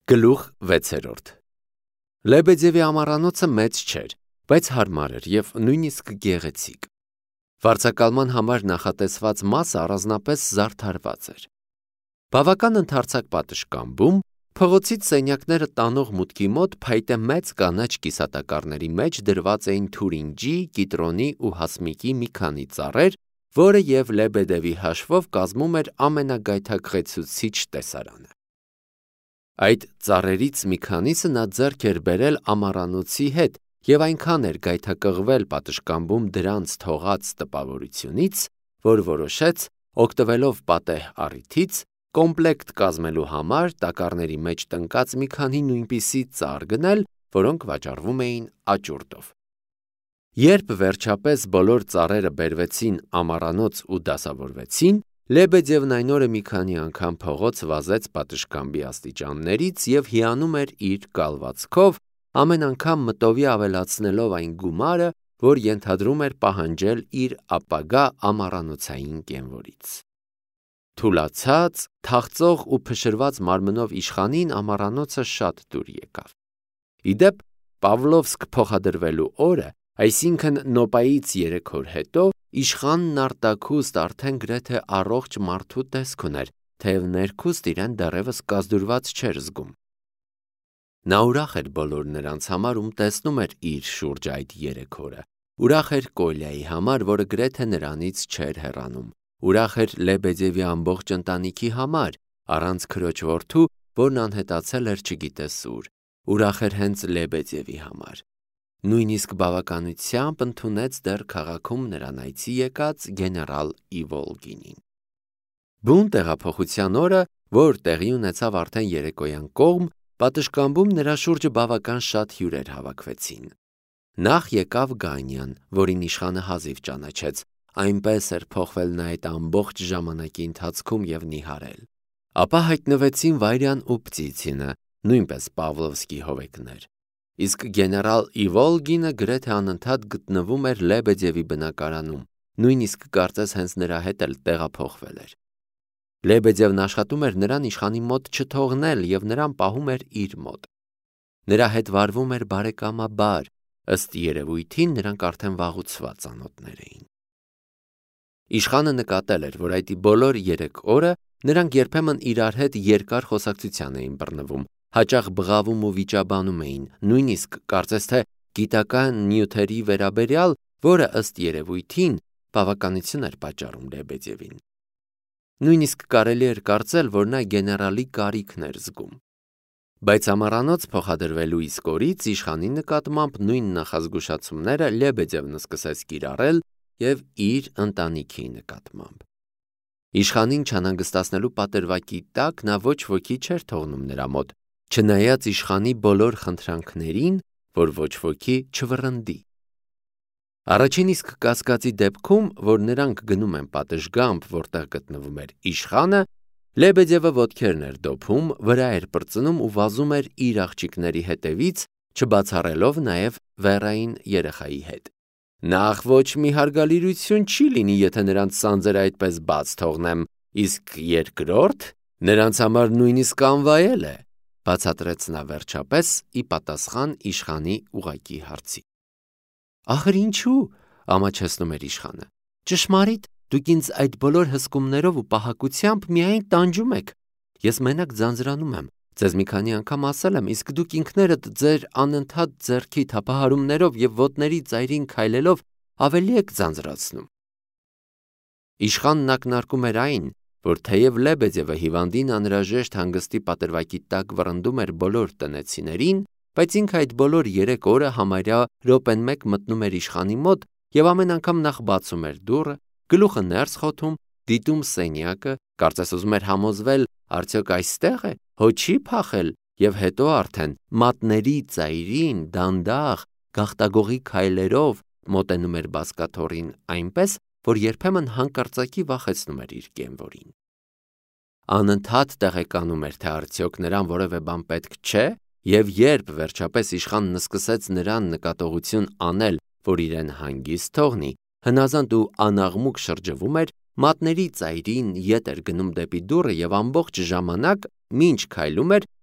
Գլուխ 6 Լեբեդևի ամառանոցը մեծ չէր, բայց հարմար էր և նույնիսկ գեղեցիկ։ Վարձակալման համար նախատեսված մասը առանձնապես զարդարված էր։ Բավական ընդարձակ պատշգամբում փողոցից սենյակները տանող մուտքի մոտ փայտե մեծ կանաչ կիսատակառների մեջ դրված էին թուրինջի, կիտրոնի ու հասմիկի մի քանի ծառեր, որը և Լեբեդևի հաշվով կազմում էր ամենագայթակղեցուցիչ տեսարանը։ Այդ ծառերից մի քանիսը նա ձեռք էր բերել ամառանոցի հետ և այնքան էր գայթակղվել պատշգամբում դրանց թողած տպավորությունից, որ որոշեց, օգտվելով պատեհ առիթից, կոմպլեկտ կազմելու համար տակառների մեջ տնկած մի քանի նույնպիսի ծառ գնել, որոնք վաճառվում էին աճուրդով։ Երբ վերջապես բոլոր ծառերը բերվեցին ամառանոց ու դասավորվեցին, Լեբեդևն այն օրը մի քանի անգամ փողոց վազեց պատշգամբի աստիճաններից և հիանում էր իր կալվածքով, ամեն անգամ մտովի ավելացնելով այն գումարը, որ ենթադրում էր պահանջել իր ապագա ամառանոցային կենվորից։ Թուլացած, թախծող ու փշրված մարմնով իշխանին ամառանոցը շատ դուր եկավ։ Ի դեպ, Պավլովսկ փոխադրվելու օրը, այսինքն Նոպայից 3 օր հետո, իշխանն արտաքուստ արդեն գրեթե առողջ մարդու տեսք ուներ, թեև ներքուստ իրեն դեռևս կազդուրված չէր զգում։ Նա ուրախ էր բոլոր նրանց համար, ում տեսնում էր իր շուրջ այդ 3 օրը։ Ուրախ էր Կոլյայի համար, որը գրեթե նրանից չէր հեռանում։ Ուրախ էր Լեբեդևի ամբողջ ընտանիքի համար, առանց քրոջ որդու, որն անհետացել էր չգիտես ուր։ Ուրախ էր հենց Լեբեդևի համար։ Նույնիսկ բավականությամբ ընդունեց դեռ քաղաքում նրան այցի եկած գեներալ Իվոլգինին։ Բուն տեղափոխության օրը, որ տեղի ունեցավ արդեն երեկոյան կողմ, պատշգամբում նրա շուրջը բավական շատ հյուրեր հավաքվեցին։ Նախ եկավ Գանյան, որին իշխանը հազիվ ճանաչեց, այնպես էր փոխվել նա այդ ամբողջ ժամանակի ընթացքում և նիհարել։ Ապա հայտնվեցին Վայրյան ու Պտիցինը, նույնպես Պավլովսկի հովեկներ։ Իսկ գեներալ Իվոլգինը գրեթե անընդհատ գտնվում էր Լեբեդևի բնակարանում, նույնիսկ կարծես հենց նրա հետ էլ տեղափոխվել էր։ Լեբեդևն աշխատում էր նրան իշխանի մոտ չթողնել և նրան պահում էր իր մոտ։ Նրա հետ վարվում էր բարեկամաբար, ըստ երևույթին նրանք արդեն վաղուց ծանոթներ էին։ Իշխանը նկատել էր, որ այդ բոլոր 3 օրը նրանք երբեմն իրար հետ երկար խոսակցության էին բռնվում, հաճախ բղավում ու վիճաբանում էին, նույնիսկ կարծես թե գիտական նյութերի վերաբերյալ, որը ըստ երևույթին բավականություն էր պատճառում Լեբեդևին։ Նույնիսկ կարելի էր կարծել, որ նա գեներալի կարիքն էր զգում։ Բայց ամառանոց փոխադրվելու իսկ օրից իշխանի նկատմամբ նույն նախազգուշացումները Լեբեդևն սկսեց կիրառել և իր ընտանիքի նկատմամբ։ Իշխանին չանհանգստացնելու պատրվակի տակ նա ոչ ոքի չէր թողնում նրա մոտ, չնայած իշխանի բոլոր խնդրանքներին, որ ոչ ոքի չվռնդի։ Առաջին իսկ կասկածի դեպքում, որ նրանք գնում են պատշգամբ, որտեղ գտնվում էր իշխանը, Լեբեդևը ոտքերն էր դոփում, վրա էր պրծնում ու վազում էր իր աղջիկների հետևից, չբացառելով նաև Վերային երեխայի հետ։ Նախ ոչ մի հարգալիրություն չի լինի, եթե նրանց սանձերը այդպես բաց թողնեմ, իսկ երկրորդ, նրանց համար նույնիսկ անվայել է, բացատրեց նա վերջապես ի պատասխան իշխանի ուղղակի հարցի։ Ախր ինչու՞, ամաչեցնում էր իշխանը։ Ճշմարիտ, դուք ինձ այդ բոլոր հսկումներով ու պահակությամբ միայն տանջում եք։ Ես մենակ ձանձրանում եմ, ձեզ մի քանի անգամ ասել եմ, իսկ դուք ինքներդ ձեր անընդհատ ձեռքի թափահարումներով և ոտների ծայրին քայլելով ավելի եք ձանձրացնում։ Իշխանն ակնարկում էր այն, որ թեև Լեբեդևը հիվանդին անհրաժեշտ հանգստի պատրվակի տակ վռնդում էր բոլոր տնեցիներին, բայց ինքը այդ բոլոր 3 օրը համարյա րոպեն մեկ մտնում էր իշխանի մոտ և ամեն անգամ նախ բացում էր դուռը, գլուխը ներս խոթում, դիտում սենյակը, կարծես ուզում էր համոզվել, արդյոք այստեղ է, հո չի փախել, և հետո արդեն մատների ծայրին, դանդաղ, գաղտագողի քայլերով մոտենում էր բազկաթոռին այնպես, որ երբեմն հանկարծակի վախեցնում էր իր կենվորին։ Անընդհատ տեղեկանում էր, թե արդյոք նրան որևէ բան պետք չէ, և երբ վերջապես իշխանն սկսեց նրան նկատողություն անել, որ իրեն հանգիստ թողնի, հնազանդ ու անաղմուկ շրջվում էր, մատների ծայրին ետ էր գնում դեպի դուռը և ամբողջ ժամանակ, մինչ քայլում էր,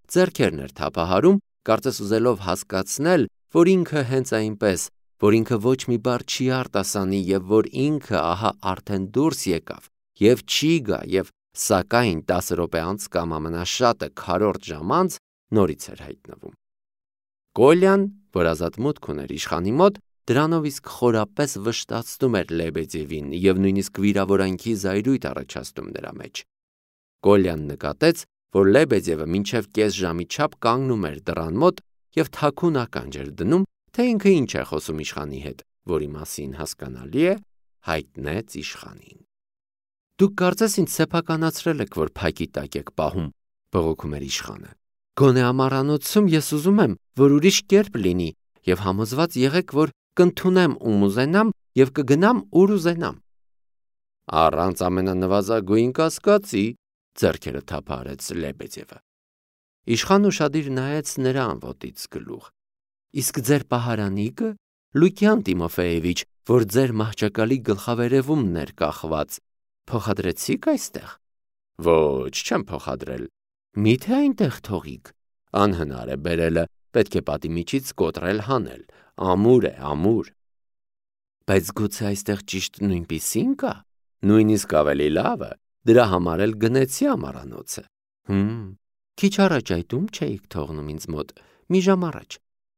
ձեռքերն էր թափահարում, կարծես ուզելով հասկացնել, որ ինքը հենց այնպես, որ ինքը ոչ մի բառ չի արտասանի և որ ինքը ահա արդեն դուրս եկավ և չի գա և սակայն 10 րոպե անց կամ ամենաշատը քառորդ ժամ անց նորից էր հայտնվում։ Կոլյան, որ ազատ մուտք ուներ իշխանի մոտ, դրանով իսկ խորապես վշտացնում էր Լեբեդևին և նույնիսկ վիրավորանքի զայրույթ առաջացնում նրա մեջ։ Կոլյան նկատեց, որ Լեբեդևը մինչև կես ժամի չափ կանգնում էր դռան մոտ և թաքուն ականջ էր դնում, թե ինքը ինչ է խոսում իշխանի հետ, որի մասին հասկանալի է, հայտնեց իշխանին։ Դուք կարծես ինձ սեփականացրել եք, որ փակի տակ եք պահում, բողոքում էր իշխանը։ Գոնե ամառանոցում ես ուզում եմ, որ ուրիշ կերպ լինի և համոզված եղեք, որ կընդունեմ ում ուզենամ և կգնամ ուր ուզենամ։ Առանց ամենանվազագույն կասկածի, ձեռքերը թափահարեց Լեբեդևը։ Իշխանն ուշադիր նայեց նրան ոտից գլուխ։ Իսկ ձեր պահարանիկը, Լուկյան Տիմոֆեևիչ, որ ձեր մահճակալի գլխավերևումն էր կախված, փոխադրեցիք այստեղ։ Ոչ, չեմ փոխադրել։ Մի՞թե այնտեղ թողիկ։ Անհնար է բերելը, պետք է պատի միջից կոտրել հանել։ Ամուր է, ամուր։ Բայց գուցե այստեղ ճիշտ նույնպիսին կա։ Նույնիսկ ավելի լավը, դրա համար էլ գնեցի ամառանոցը։ Քիչ առաջ այդ ում չէիք թողնում ինձ մոտ, մի ժամ առաջ։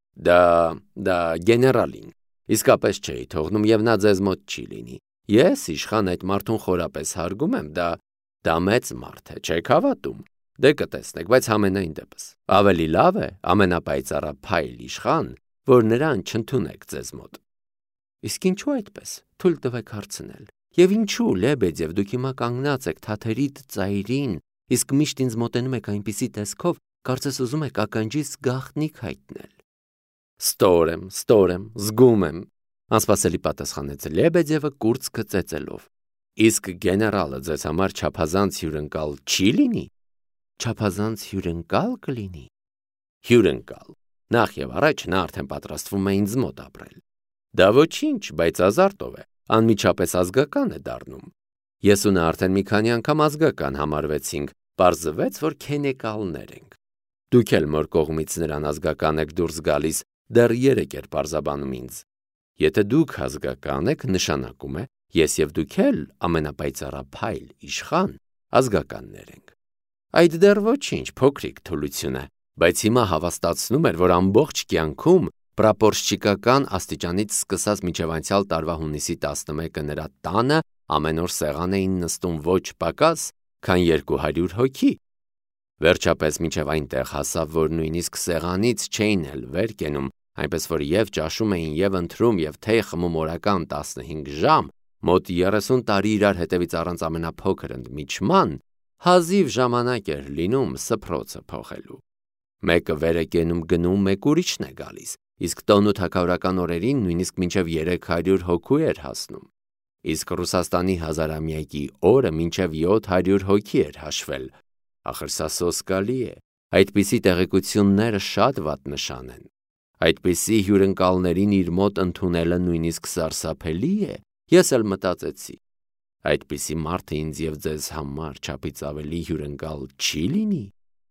Դա գեներալին։ Իսկապես չէի թողնում և նա ձեզ մոտ չի լինի։ Ես իշխան այդ մարդուն խորապես հարգում եմ, դա մեծ մարդ է, չեք հավատում։ Դե կտեսնեք, բայց համենայն դեպս ավելի լավ է ամենապայծառափայլ իշխան, որ նրան չընդունեք ձեզ մոտ։ Իսկ ինչու այդպես, թույլ տվեք հարցնել։ Եվ ինչու, Լեբեդև, դուք հիմա կանգնած եք թաթերիդ ծայրին, իսկ միշտ ինձ մոտենում եք այնպիսի տեսքով, կարծես ուզում եք ականջիս գաղտնիք հայտնել։ Ստոր եմ, զգում եմ, անսպասելի պատասխանեց Լեբեդևը կուրծքը ծեծելով։ Իսկ գեներալը ձեզ համար չափազանց հյուրընկալ չի լինի։ Չափազանց հյուրընկալ կլինի։ Հյուրընկալ։ Նախ եւ առաջ նա արդեն պատրաստվում է ինձ մոտ ապրել։ Դա ոչինչ, բայց ազարտով է, անմիջապես ազգական է դառնում։ Ես ու նա արդեն մի քանի անգամ ազգական համարվեցինք, պարզվեց, որ քենեկալներ ենք։ Դուք էլ մոր կողմից նրան ազգական եք դուրս գալիս, դեռ 3 էր պարզաբանում ինձ։ Եթե դուք ազգական եք, նշանակում է, ես եւ դուք էլ ամենապայծառափայլ իշխան ազգականներ ենք։ Այդ դեռ ոչինչ, փոքրիկ թուլություն է, բայց հիմա հավաստացնում էր, որ ամբողջ կյանքում պրապորշչիկական աստիճանից սկսած մինչև անցյալ տարվա հունիսի 11-ը նրա տանը ամեն օր սեղան էին նստում ոչ պակաս, քան 200 հոգի։ Վերջապես մինչև այնտեղ հասավ, որ նույնիսկ սեղանից չէին էլ վեր կենում, այնպես որ եւ ճաշում էին եւ ընթրում եւ թեյ խմում օրական 15 ժամ, մոտ 30 տարի իրար հետևից առանց ամենափոքր ընդմիջման, հազիվ ժամանակ էր լինում սփռոցը փոխելու։ Մեկը վեր է կենում գնում, մեկ ուրիշն է գալիս, իսկ տոն ու թագավորական օրերին նույնիսկ մինչև 300 հոգու էր հասնում։ Իսկ Ռուսաստանի հազարամյակի օրը մինչև 700 հոգի էր հաշվել։ Ախր սա սոսկալի է, այդպիսի տեղեկությունները շատ վատ նշան են։ Այդպիսի հյուրընկալներին իր մոտ ընդունելը նույնիսկ սարսափելի է, ես էլ մտածեցի։ Այդպիսի մարդը ինձ եւ ձեզ համար չափից ավելի հյուրընկալ չի լինի։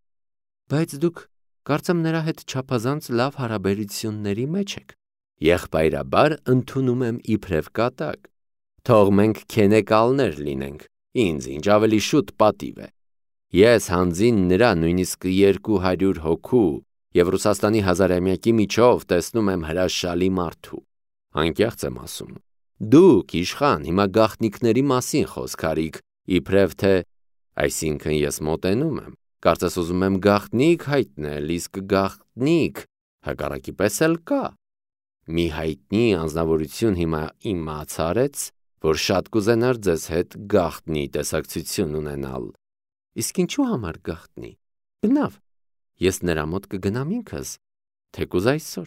Բայց դուք կարծեմ նրա հետ չափազանց լավ հարաբերությունների մեջ եք։ Եղբայրաբար ընդունում եմ իբրև կատակ։ Թող մենք քենեկալներ լինենք, ինձ ինչ ավելի շուտ պատիվ է։ Ես հանձին նրա նույնիսկ 200 հոգու եւ Ռուսաստանի հազարամյակի միջով տեսնում եմ հրաշալի մարդու։ Անկեղծ եմ ասում։ Դուք, իշխան, հիմա գաղտնիքների մասին խոսք արիք, իբրև թե, այսինքն ես մոտենում եմ, կարծես ուզում եմ գաղտնիք հայտնել, իսկ գաղտնիք հակառակի պես էլ կա։ Մի հայտնի անձնավորություն հիմա իմացարեց, որ շատ կուզենար ձեզ հետ գաղտնի տեսակցություն ունենալ։ Իսկ ինչու համար գաղտնի։ Բնավ, ես նրա մոտ կգնամ ինքս, թեկուզ այսօր։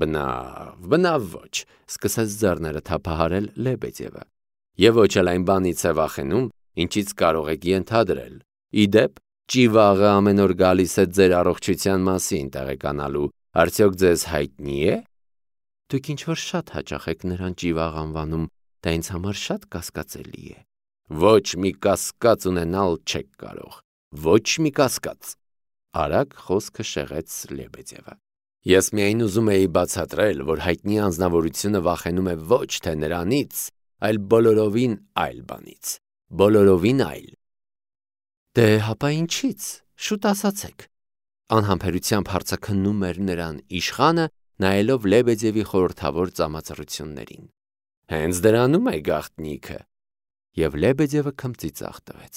Բնավ ոչ, սկսեց ձեռները թափահարել Լեբեդևը։ Եվ ոչ էլ այն բանից է վախենում, ինչից կարող եք ենթադրել։ Իդեպ, ճիվաղը ամեն օր գալիս է ձեր առողջության մասին տեղեկանալու, արդյոք ձեզ հայտնի է։ Դուք ինչ-որ շատ հաճախ եք նրան ճիվաղ անվանում, դա ինձ համար շատ կասկածելի է։ Ոչ մի կասկած ունենալ չեք կարող, ոչ մի կասկած։ Արագ խոսքը շեղեց Լեբեդևը։ Ես միայն ուզում էի բացատրել, որ հայտնի անձնավորությունը վախենում է ոչ թե նրանից, այլ բոլորովին այլ բանից։ Բոլորովին այլ։ Դե հապա ինչից, շուտ ասացեք։ Անհամբերությամբ հարցաքննում էր նրան իշխանը, նայելով Լեբեդևի խորհրդավոր ծամածռություններին։ Հենց դրանում է գաղտնիքը։ Եվ Լեբեդևը քմծիծաղ տվեց։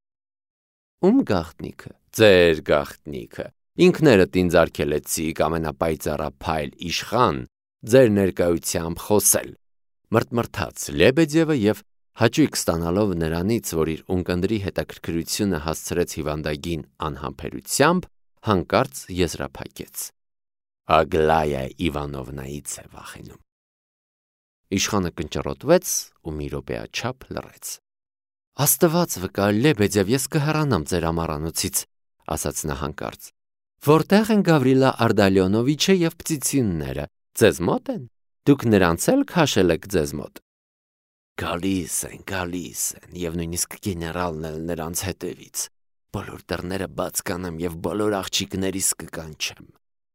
Ում գաղտնիքը։ Ձեր գաղտնիքը։ Ինքներդ ինձ արգելեցիք ամենապայծառափայլ իշխան ձեր ներկայությամբ խոսել։ Մրթմրթաց Լեբեդևը եւ հաճույք ստանալով նրանից, որ իր ունկնդրի հետաքրքրությունը հասցրեց հիվանդագին անհամբերությամբ, հանկարծ եզրափակեց. Ագլայա Իվանովնայից է վախենում։ Իշխանը կնճռոտվեց ու մի րոպեաչափ լռեց։ Աստված վկա, Լեբեդև, ես կհեռանամ ձեր ամառանոցից, ասաց նա հանկարծ։ Որտեղ են Գավրիլա Արդալյոնովիչը եւ Պտիցինները, ձեզ մոտ են։ Դուք նրանց էլ քաշել եք ձեզ մոտ։ Գալիս են եւ նույնիսկ գեներալն էլ նրանց հետևից։ Բոլոր դռները բաց կանեմ եւ բոլոր աղջիկներիս կկանչեմ։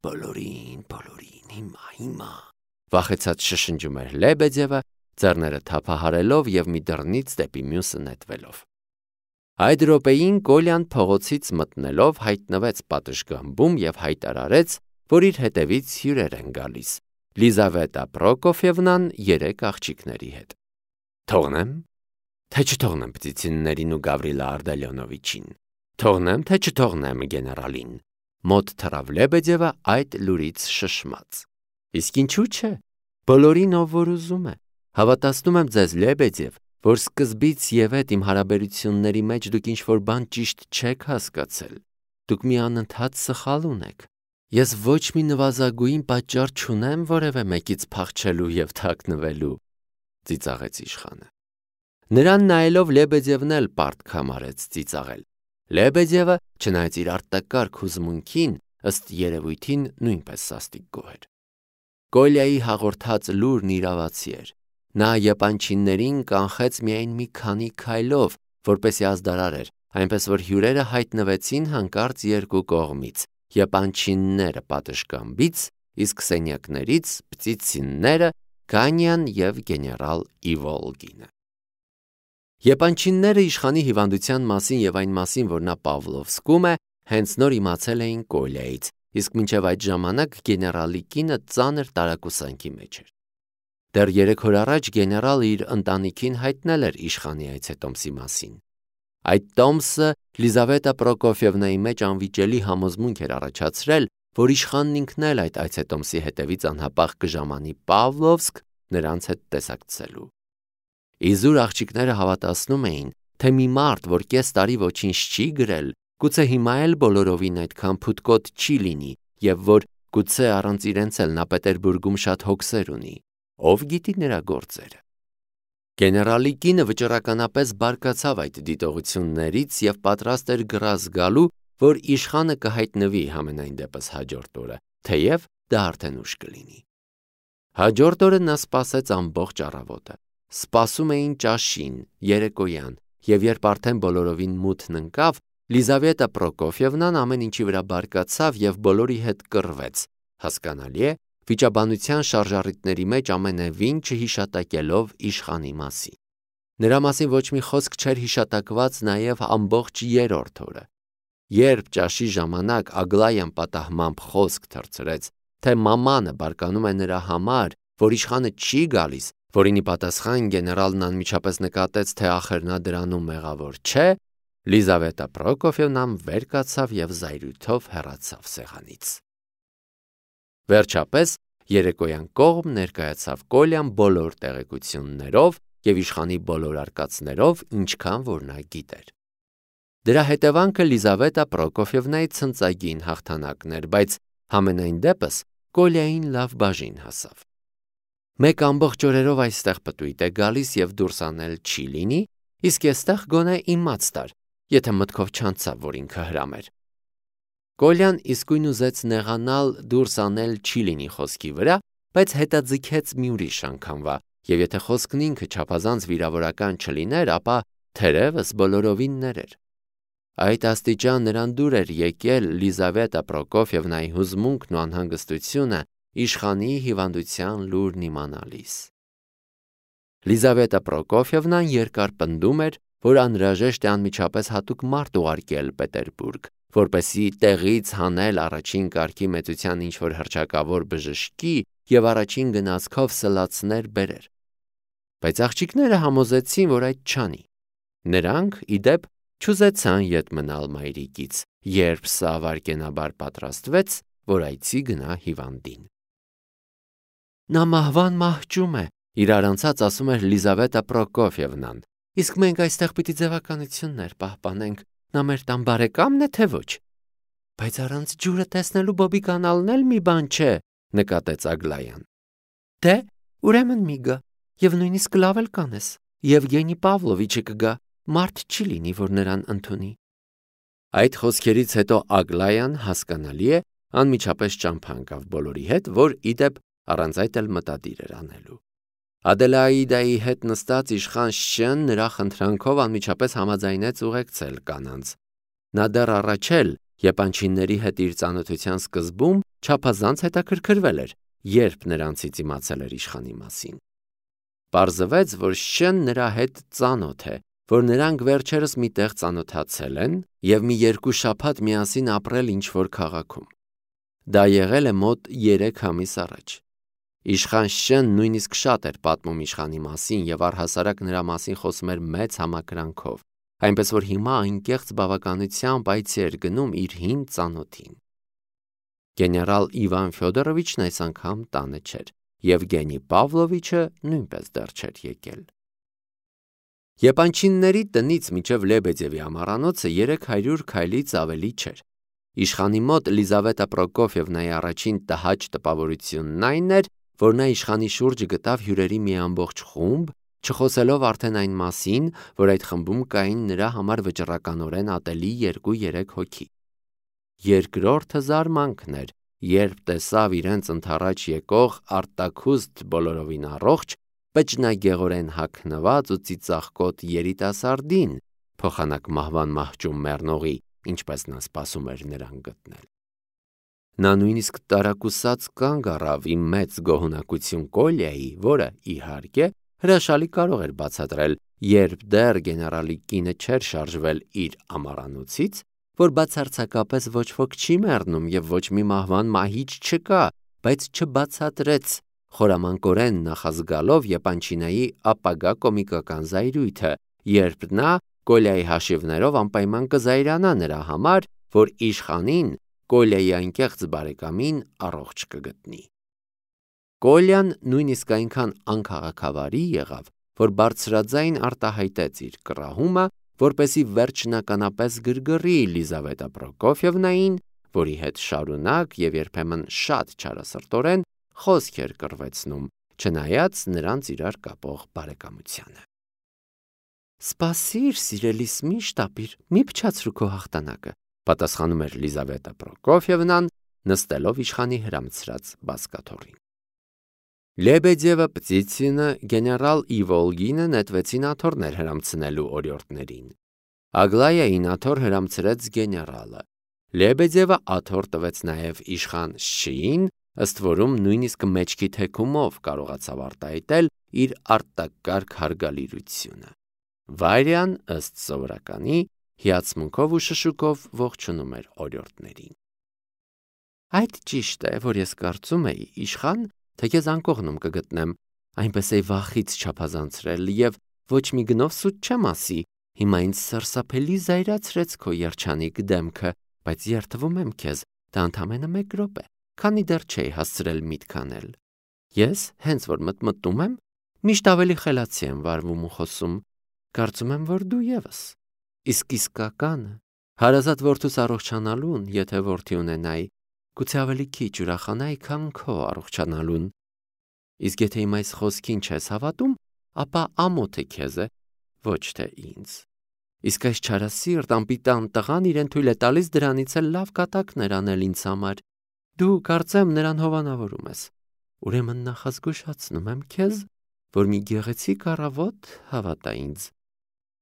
Բոլորին, հիմա։ Վախեցած շշնջում էր Լեբեդևը, ձեռները թափահարելով եւ մի դռնից դեպի մյուսը նետվելով։ Այդ րոպեին Կոլյան փողոցից մտնելով հայտնվեց պատշգամբում եւ հայտարարեց, որ իր հետևից հյուրեր են գալիս։ Լիզավետա Պրոկոֆիևնան 3 աղջիկների հետ։ Թողնեմ, թե չթողնեմ Պտիցիններին ու Գավրիլա Արդալյոնովիչին։ Թողնեմ, թե չթողնեմ գեներալին։ Մոտ թռավ Լեբեդևը այդ լուրից շշմած։ Իսկ ինչու՞ չէ։ Բոլորին ով որ ուզում է։ Հավատացնում եմ ձեզ, Լեբեդև, որ սկզբից եւ այդ իմ հարաբերությունների մեջ դուք ինչ-որ բան ճիշտ չեք հասկացել։ Դուք մի անընդհատ սխալ ունեք։ Ես ոչ մի նվազագույն պատճառ չունեմ որևէ մեկից փախչելու եւ թաքնվելու, ծիծաղեց իշխանը։ Նրան նայելով Լեբեդևն էլ պարտք համարեց ծիծաղել։ Լեբեդևը, չնայած իր արտակարգ հուզմունքին, ըստ երևույթին նույնպես սաստիկ գոհ էր։ Կոլյայի հաղորդած լուրն իրավացի էր։ Նա եպանչիններին կանխեց միայն մի քանի քայլով, որպեսի ազդարար էր, այնպես որ հյուրերը հայտնվեցին հանկարծ երկու կողմից, եպանչինները պատշգամբից, իսկ սենյակներից Պտիցինները, Կանյան եւ գեներալ Իվոլգինը։ Եպանչինները իշխանի հիվանդության մասին եւ այն մասին, որ նա Պավլովսկում է, հենց նոր իմացել էին Կոլյայից, իսկ մինչև այդ ժամանակ գեներալի կինը ծանր տարակուսանքի մեջ էր։ Դեռ 3 օր առաջ գեներալը իր ընտանիքին հայտնել էր իշխանի այցետոմսի մասին։ Այդ տոմսը Լիզավետա Պրոկոֆիևնայի մեջ անվիճելի համոզմունք էր առաջացրել, որ իշխանն ինքն էլ այդ այցետոմսի հետևից անհապաղ կժամանի Պավլովսկ նրանց հետ տեսակցելու։ Իզուր աղջիկները հավատացնում էին, թե մի մարդ, որ կես տարի ոչինչ չի գրել, գուցե հիմա էլ բոլորովին այդքան փութկոտ չի լինի, եւ որ գուցե առանց իրենց էլ նա Պետերբուրգում շատ հոգսեր ունի, ով գիտի նրա գործերը։ Գեներալի կինը վճռականապես բարկացավ այդ դիտողություններից եւ պատրաստ էր գրազ գալու, որ իշխանը կհայտնվի համենայն դեպս հաջորդ օրը, թեև դա արդեն ուշ կլինի։ Հաջորդ օրը նա սպասեց ամբողջ առավոտը։ Սպասում էին ճաշին, երեկոյան, եւ երբ արդեն բոլորովին մութն ընկավ, Լիզավետա Պրոկոֆիևնան ամեն ինչի վրա բարկացավ եւ բոլորի հետ կռվեց, հասկանալի է, վիճաբանության շարժառիթների մեջ ամենևին չհիշատակելով իշխանի մասին։ Նրա մասին ոչ մի խոսք չէր հիշատակված նաեւ ամբողջ երրորդ օրը։ Երբ ճաշի ժամանակ Ագլայան պատահմամբ խոսք թռցրեց, թե մամանը բարկանում է նրա համար, որ իշխանը չի գալիս, որինի պատասխան գեներալն անմիջապես նկատեց, թե ախր նա դրանում մեղավոր չէ, Լիզավետա Պրոկոֆիևնան վեր կացավ եւ զայրույթով հեռացավ սեղանից։ Վերջապես երեկոյան կողմ ներկայացավ Կոլյան բոլոր տեղեկություններով եւ իշխանի բոլոր արկածներով, ինչքան որ նա գիտեր։ Դրա հետևանքը Լիզավետա Պրոկոֆիևնայի ցնծագին հաղթանակն էր, բայց համենայն դեպս Կոլյային լավ բաժին հասավ։ Մեկ ամբողջ օրերով այստեղ պտույտ է գալիս եւ դուրս անել չի լինի, իսկ այստեղ գոնե իմաց տար, եթե մտքով չանցավ, որ ինքը հրամ էր։ Կոլյան իսկույն ուզեց նեղանալ դուրս անել չի լինի խոսքի վրա, բայց հետաձգեց մի ուրիշ անգամվա, եւ եթե խոսքն ինքը չափազանց վիրավորական չլիներ, ապա թերևս բոլորովին ներեր։ Այդ աստիճան նրան դուր էր եկել Լիզավետա Պրոկոֆիևնայի հուզմունքն ու անհանգստությունը իշխանի հիվանդության լուրն իմանալիս։ Լիզավետա Պրոկոֆիևնան երկար պնդում էր, որ անհրաժեշտ է անմիջապես հատուկ մարդ ուղարկել Պետերբուրգ, որպեսզի տեղից հանել առաջին կարգի մեծության ինչ-որ հռչակավոր բժշկի և առաջին գնացքով սլացներ բերեր։ Բայց աղջիկները համոզեցին, որ այդ չանի։ Նրանք, ի դեպ, չուզեցան ետ մնալ մայրիկից, երբ սա վայրկենաբար պատրաստվեց, որ այցի գնա հիվանդին։ Նա մահվան մահճում է, իրար անցած ասում էր Լիզավետա Պրոկոֆիևնան, իսկ մենք այստեղ պիտի ձևականություններ պահպանենք, նա մեր տան բարեկամն է, թե ոչ։ Բայց առանց ջուրը տեսնելու բոբիկանալն էլ մի բան չէ, նկատեց Ագլայան։ Դե, ուրեմն մի գա, և նույնիսկ լավ էլ կանես, Եվգենի Պավլովիչը կգա, մարդ չի լինի, որ նրան ընդունի։ Այդ խոսքերից հետո Ագլայան, հասկանալի է, անմիջապես ճամփա ընկավ բոլորի հետ, որ ի դեպ առանց այդ էլ մտադիր էր անելու։ Ադելաիդայի հետ նստած իշխան Շեն նրա խնդրանքով անմիջապես համաձայնեց ուղեկցել կանանց։ Նա դեռ առաջ էլ, եպանչինների հետ իր ծանոթության սկզբում չափազանց հետաքրքրվել էր, երբ նրանցից իմացել էր իշխանի մասին։ Պարզվեց, որ Շեն նրա հետ ծանոթ է, որ նրանք վերջերս մի տեղ ծանոթացել են և մի 2 շաբաթ միասին ապրել ինչ-որ քաղաքում։ Դա եղել է մոտ 3 ամիս առաջ։ Իշխան Շեն նույնիսկ շատ էր պատմում իշխանի մասին և առհասարակ նրա մասին խոսում էր մեծ համակրանքով, այնպես որ հիմա անկեղծ բավականությամբ այցի էր գնում իր հին ծանոթին։ Գեներալ Իվան Ֆյոդորովիչն այս անգամ տանը չէր, Եվգենի Պավլովիչը նույնպես դեռ չէր եկել։ Եպանչինների տնից մինչև Լեբեդևի ամառանոցը 300 քայլից ավելի չէր։ Իշխանի մոտ Լիզավետա Պրոկոֆիևնայի առաջին տհաճ տպավորությունն այն էր, որ նա իշխանի շուրջը գտավ հյուրերի մի ամբողջ խումբ, չխոսելով արդեն այն մասին, որ այդ խմբում կային նրա համար վճռականորեն ատելի 2-3 հոգի։ Երկրորդը զարմանքն էր, երբ տեսավ իրենց ընդառաջ եկող արտաքուստ բոլորովին առողջ, պճնագեղորեն հագնված ու ծիծաղկոտ երիտասարդին, փոխանակ մահվան մահճում մեռնողի, ինչպես նա սպասում էր նրան գտնել։ Նա նույնիսկ տարակուսած կանգ առավ ի մեծ գոհունակություն Կոլյայի, որը, իհարկե, հրաշալի կարող էր բացատրել, երբ դեռ գեներալի կինը չէր շարժվել իր ամառանոցից, որ բացարձակապես ոչ ոք չի մեռնում և ոչ մի մահվան մահիճ չկա, բայց չբացատրեց, խորամանկորեն նախազգալով Եպանչինայի ապագա կոմիկական զայրույթը, երբ նա Կոլյայի հաշիվներով անպայման կզայրանա նրա համար, որ իշխանին, Կոլյայի անկեղծ բարեկամին առողջ կգտնի։ Կոլյան նույնիսկ այնքան անքաղաքավարի եղավ, որ բարձրաձայն արտահայտեց իր կռահումը, որպեսզի վերջնականապես գրգռի Լիզավետա Պրոկոֆիևնային, որի հետ շարունակ և երբեմն շատ չարասրտորեն խոսք էր կռվեցնում, չնայած նրանց իրար կապող բարեկամությանը։ Սպասիր, սիրելիս, մի շտապիր, մի փչացրու քո հաղթանակը, պատասխանում էր Լիզավետա Պրոկոֆիևնան, նստելով իշխանի հրամցրած բազկաթոռին։ Լեբեդևը, Պտիցինը, գեներալ Իվոլգինը նետվեցին աթոռներ հրամցնելու օրիորդներին։ Ագլայային աթոռ հրամցրեց գեներալը։ Լեբեդևը աթոռ տվեց նաև իշխան Շիին, ըստ որում նույնիսկ մեջքի թեքումով կարողացավ արտահայտել իր արտակարգ հարգալիրությունը։ Վայրյան, ըստ սովորականի, հիացմունքով ու շշուկով ողջունում էր օրիորդներին։ Այդ ճիշտ է, որ ես կարծում էի, իշխան, թե քեզ անկողնում կգտնեմ, այնպես էի վախից չափազանցրել և ոչ մի գնով սուտ չեմ ասի, հիմա ինձ սարսափելի զայրացրեց քո երջանիկ դեմքը, բայց երդվում եմ քեզ, դա ընդամենը 1 րոպե, քանի դեռ չէի հասցրել միտք անել։ Ես, հենց որ մտմտում եմ, միշտ ավելի խելացի եմ վարվում ու խոսում, կարծում եմ, որ դու ևս։ Իսկ իսկականը, հարազատ որդուս առողջանալուն, եթե որդի ունենայի, գուցե ավելի քիչ ուրախանայի, քան քո առողջանալուն։ Իսկ եթե իմ այս խոսքին չես հավատում, ապա ամոթը քեզ է, ոչ թե ինձ։ Իսկ այս չարասիրտ անպիտան տղան իրեն թույլ է տալիս դրանից էլ լավ կատակներ անել ինձ համար։ Դու կարծեմ նրան հովանավորում ես։ Ուրեմն նախազգուշացնում եմ քեզ, որ մի գեղեցիկ առավոտ հավատա ինձ։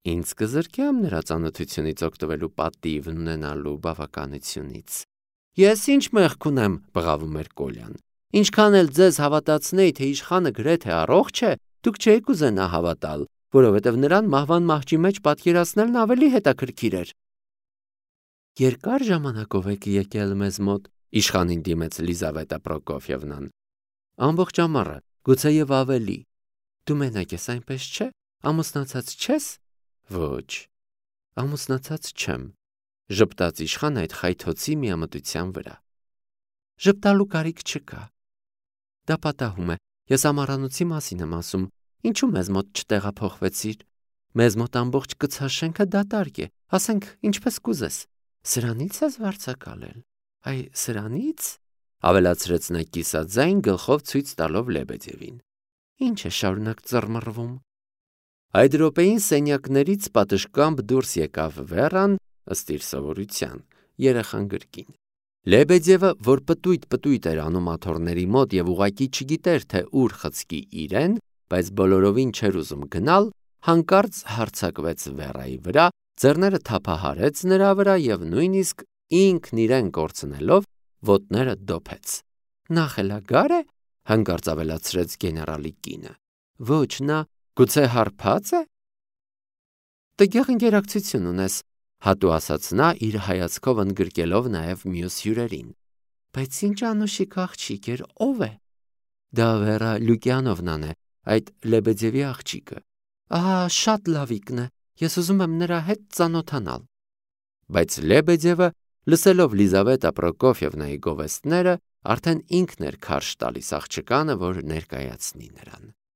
Ինձ կզրկեմ նրա ծանոթությունից օգտվելու պատիվն ունենալու բավականությունից։ Ես ինչ մեղք ունեմ, բղավում էր Կոլյան։ Ինչքան էլ ձեզ հավատացնեի, թե իշխանը գրեթե առողջ է, դուք չէիք կուզենա հավատալ, որովհետև նրան մահվան մահճի մեջ պատկերացնելն ավելի հետաքրքիր էր։ Երկար ժամանակով եք եկել մեզ մոտ, իշխանին դիմեց Լիզավետա Պրոկոֆիևնան։ Ամբողջ ամառը, գուցեև ավելի։ Դու մենակ ես, այնպես չէ՞։ Ամուսնացած չես։ Ոչ, ամուսնացած չեմ, ժպտաց իշխանը այդ խայթոցի միամտության վրա։ Ժպտալու կարիք չկա։ Դա պատահում է, ես ամառանոցի մասին եմ ասում, ինչու մեզ մոտ չտեղափոխվեցիր։ Մեզ մոտ ամբողջ կցաշենքը դատարկ է, ասենք ինչպես կուզես։ Սրանից ես վարձակալել։ Այ սրանից, ավելացրեց նա կիսաձայն գլխով ցույց տալով Լեբեդևին։ Ինչ է շարունակ ծռմռվում։ Այդ րոպեին սենյակներից պատշգամբ դուրս եկավ Վերան, ըստ իր սովորության, երեխան գրկին։ Լեբեդևը, որ պտույտ էր անում աթոռների մոտ եւ ուղակի չգիտեր, թե ուր խցկի իրեն, բայց բոլորովին չէր ուզում գնալ, հանկարծ հարձակվեց Վերայի վրա, ձեռները թափահարեց նրա վրա եւ նույնիսկ ինքն իրեն կորցնելով ոտները դոփեց։ Նախելագար է, հանկարծ ավելացրեց գեներալի կինը։ Ոչ, նա գուցե հարբած է։ Տգեղ ընկերակցություն ունես, հատու ասաց նա իր հայացքով ընդգրկելով նաև մյուս հյուրերին։ Բայց ինչ անուշիկ աղջիկ էր, ով է։ Դա Վերա Լյուկիանովնան է, այդ Լեբեդևի աղջիկը։ Ահա, շատ լավիկն է, ես ուզում եմ նրա հետ ծանոթանալ։ Բայց Լեբեդևը, լսելով Լիզավետա Պրոկոֆիևնայի գովեստները, արդեն ինքն էր քարշ տալիս աղջկանը, որ ներկայացնի նրան։